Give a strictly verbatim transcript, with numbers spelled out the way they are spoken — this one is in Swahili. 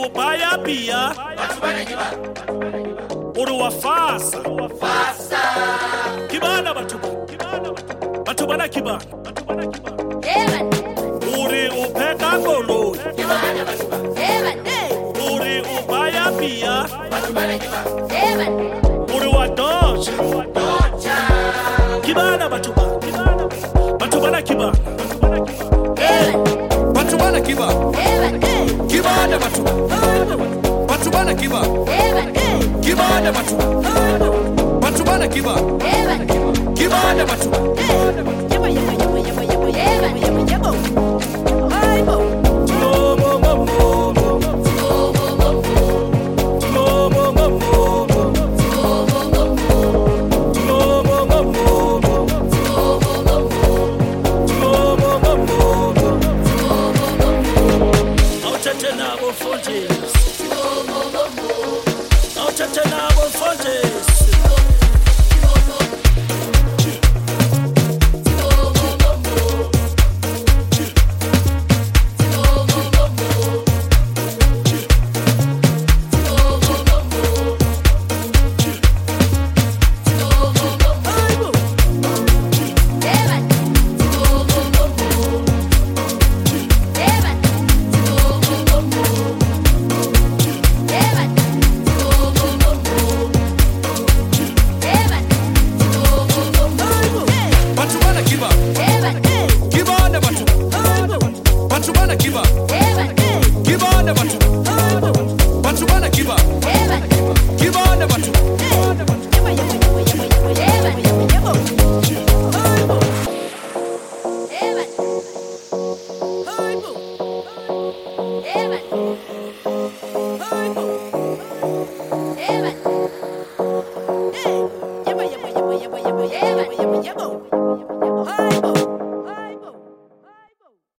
ubaya pia uri wafasa kibana batuba batuba na kibana uri upeka ngolo uri ubaya pia uri wadocha kibana batuba batuba na kibana batuba na kibana kibana batuba batuba na kibana kibana batuba batuba na kibana kibana batuba yebo yebo yebo yebo yebo yebo yebo yebo aibo mo mo mo I'll